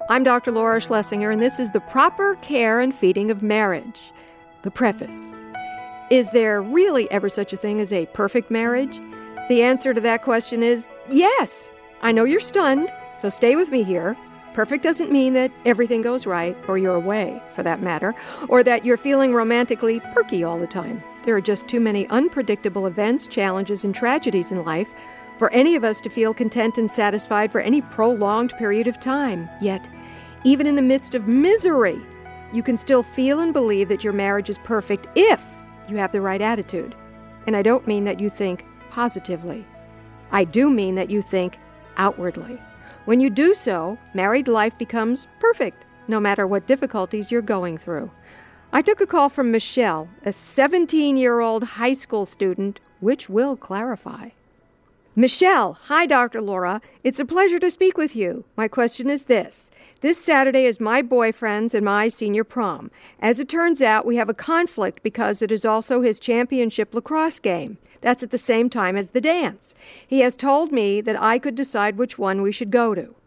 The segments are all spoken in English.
I'm Dr. Laura Schlesinger, and this is The Proper Care and Feeding of Marriage. The preface. Is there really ever such a thing as a perfect marriage? The answer to that question is yes. I know you're stunned, so stay with me here. Perfect doesn't mean that everything goes right, or you're away, for that matter, or that you're feeling romantically perky all the time. There are just too many unpredictable events, challenges, and tragedies in life for any of us to feel content and satisfied for any prolonged period of time. Yet, even in the midst of misery, you can still feel and believe that your marriage is perfect if you have the right attitude. And I don't mean that you think positively. I do mean that you think outwardly. When you do so, married life becomes perfect, no matter what difficulties you're going through. I took a call from Michelle, a 17-year-old high school student, which will clarify. Michelle, hi, Dr. Laura. It's a pleasure to speak with you. My question is this. This Saturday is my boyfriend's and my senior prom. As it turns out, we have a conflict because it is also his championship lacrosse game. That's at the same time as the dance. He has told me that I could decide which one we should go to.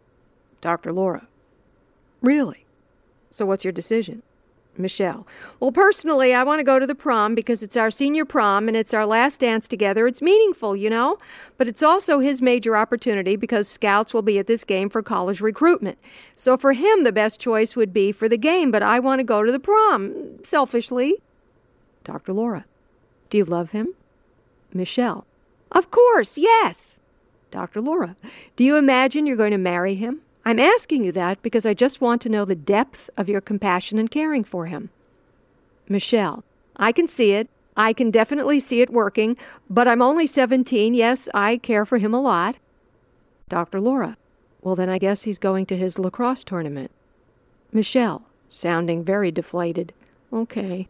Dr. Laura. Really? So what's your decision? Michelle. Well, personally, I want to go to the prom because it's our senior prom and it's our last dance together. It's meaningful, you know, but it's also his major opportunity because scouts will be at this game for college recruitment. So for him, the best choice would be for the game, but I want to go to the prom, selfishly. Dr. Laura. Do you love him? Michelle. Of course, yes. Dr. Laura. Do you imagine you're going to marry him? I'm asking you that because I just want to know the depth of your compassion and caring for him. Michelle. I can see it. I can definitely see it working, but I'm only 17. Yes, I care for him a lot. Dr. Laura. Well, then I guess he's going to his lacrosse tournament. Michelle, sounding very deflated. Okay.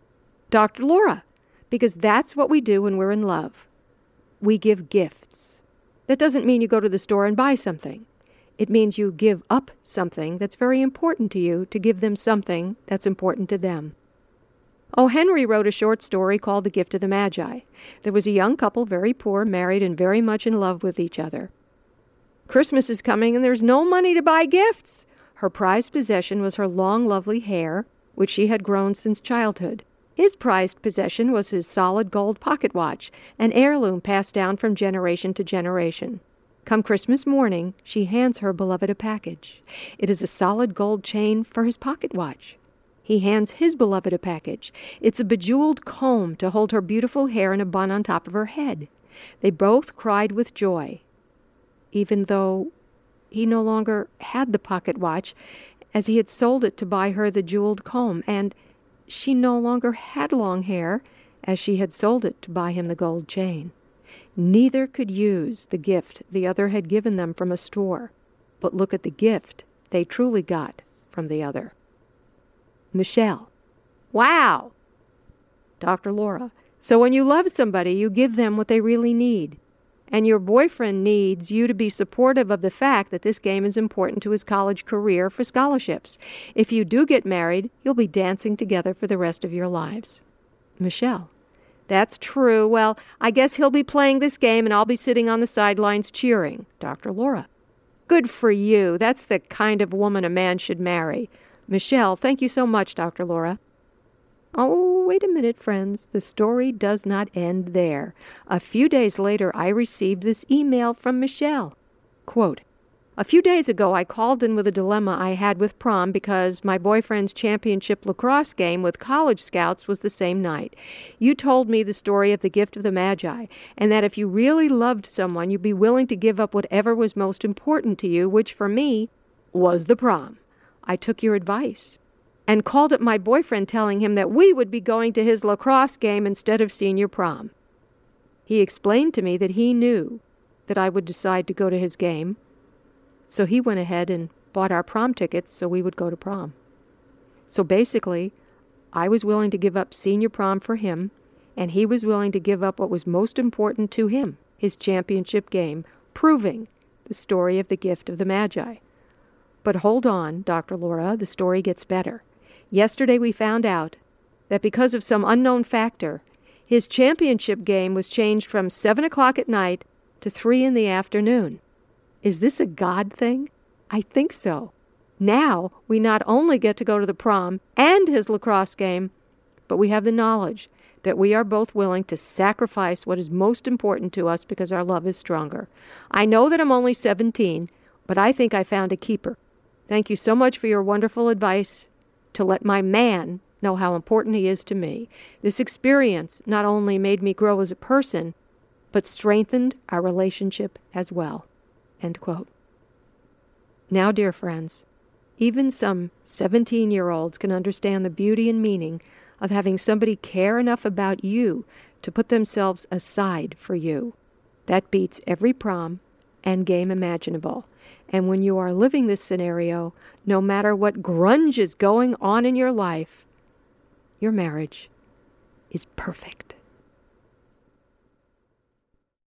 Dr. Laura. Because that's what we do when we're in love. We give gifts. That doesn't mean you go to the store and buy something. It means you give up something that's very important to you to give them something that's important to them. O. Henry wrote a short story called The Gift of the Magi. There was a young couple, very poor, married, and very much in love with each other. Christmas is coming, and there's no money to buy gifts. Her prized possession was her long, lovely hair, which she had grown since childhood. His prized possession was his solid gold pocket watch, an heirloom passed down from generation to generation. Come Christmas morning, she hands her beloved a package. It is a solid gold chain for his pocket watch. He hands his beloved a package. It's a bejeweled comb to hold her beautiful hair in a bun on top of her head. They both cried with joy, even though he no longer had the pocket watch, as he had sold it to buy her the jeweled comb, and she no longer had long hair, as she had sold it to buy him the gold chain. Neither could use the gift the other had given them from a store, but look at the gift they truly got from the other. Michelle. Wow! Dr. Laura. So when you love somebody, you give them what they really need. And your boyfriend needs you to be supportive of the fact that this game is important to his college career for scholarships. If you do get married, you'll be dancing together for the rest of your lives. Michelle. That's true. Well, I guess he'll be playing this game and I'll be sitting on the sidelines cheering. Dr. Laura. Good for you. That's the kind of woman a man should marry. Michelle, thank you so much, Dr. Laura. Oh, wait a minute, friends. The story does not end there. A few days later, I received this email from Michelle. Quote, a few days ago, I called in with a dilemma I had with prom because my boyfriend's championship lacrosse game with college scouts was the same night. You told me the story of the gift of the Magi, and that if you really loved someone, you'd be willing to give up whatever was most important to you, which for me was the prom. I took your advice and called up my boyfriend telling him that we would be going to his lacrosse game instead of senior prom. He explained to me that he knew that I would decide to go to his game, so he went ahead and bought our prom tickets so we would go to prom. So basically, I was willing to give up senior prom for him, and he was willing to give up what was most important to him, his championship game, proving the story of the gift of the Magi. But hold on, Dr. Laura, the story gets better. Yesterday we found out that because of some unknown factor, his championship game was changed from 7 o'clock at night to 3 in the afternoon. Is this a God thing? I think so. Now we not only get to go to the prom and his lacrosse game, but we have the knowledge that we are both willing to sacrifice what is most important to us because our love is stronger. I know that I'm only 17, but I think I found a keeper. Thank you so much for your wonderful advice to let my man know how important he is to me. This experience not only made me grow as a person, but strengthened our relationship as well." End quote. Now, dear friends, even some 17-year-olds can understand the beauty and meaning of having somebody care enough about you to put themselves aside for you. That beats every prom and game imaginable. And when you are living this scenario, no matter what grunge is going on in your life, your marriage is perfect.